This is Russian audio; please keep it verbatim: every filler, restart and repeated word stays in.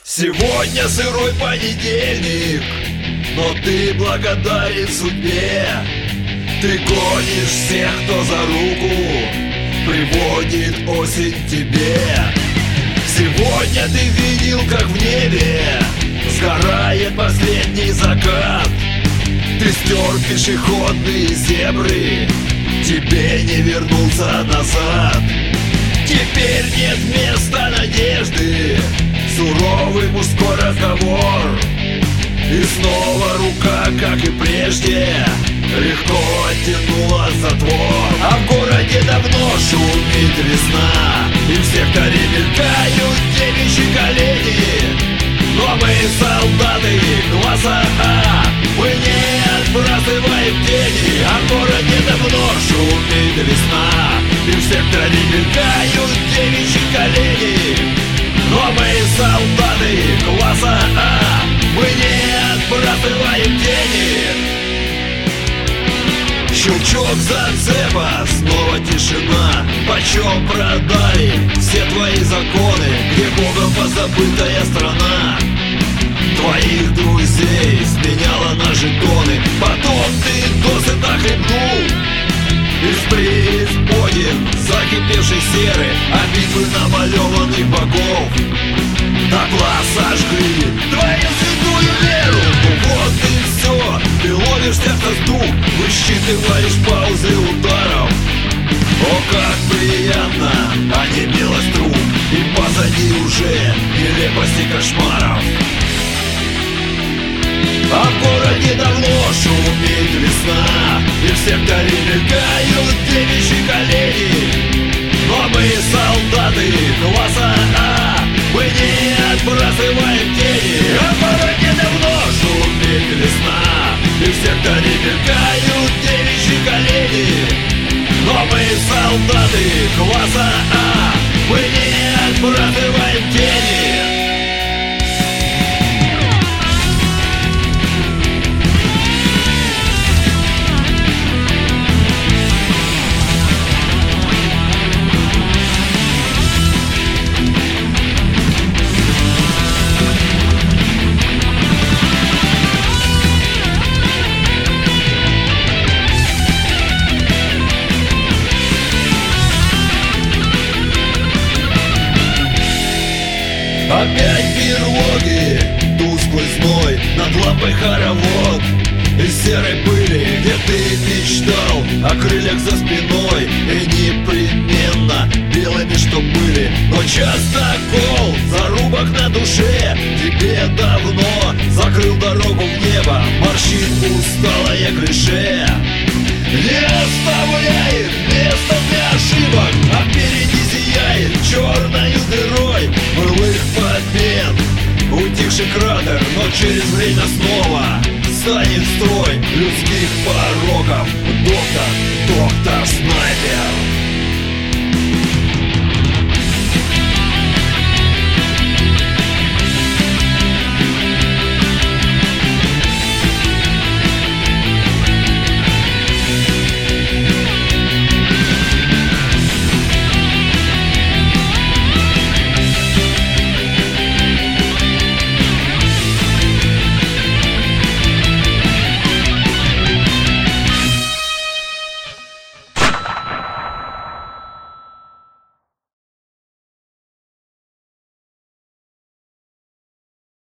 Сегодня сырой понедельник, но ты благодарен судьбе. Ты гонишь всех, кто за руку приводит осень к тебе. Сегодня ты видел, как в небе сгорает последний закат. Ты стер пешеходные зебры, тебе не вернуться назад. Теперь нет места надежды, суровый мужской разговор. И снова рука, как и прежде, легко оттянула затвор. А в городе давно шумит весна, и в секторе мелькают девичьи колени. Но мы солдаты класса А, мы не отбрасываем тени. А в городе давно шумит весна, и в секторе мелькают девичьи колени. Но мы солдаты класса А, мы не отбрасываем тени. Щелчок зацепа, снова тишина. Почем продали все твои законы, где Богом позабытая страна? Твоих друзей сменяла на жетоны, потом ты досыта хлебнул из преисподин закипевшей серы, а битвы намалеванных богов дотла сожгли твою святую веру. Ну вот и все, ты ловишь сердце стук, высчитываешь паузы ударов. О, как приятно, а не милость рук, и позади уже нелепости кошмаров. А в городе давно шумит весна, и в секторе мелькают девичьи колени. Но мы солдаты класса А, мы не отбрасываем тени. А в городе давно шумит весна, и в секторе мелькают девичьи колени. Но мы солдаты класса А, мы не отбрасываем тени. Опять пироги, тусклый зной, над лампой хоровод из серой пыли, где ты мечтал о крыльях за спиной и непременно белыми, что были. Но частокол, зарубок на душе тебе давно закрыл дорогу в небо. Морщин усталое клише не оставляет места для ошибок, а впереди зияет черною дырой былых побед. Утихший кратер, но через время снова станет строй людских пороков. Доктор, доктор сна.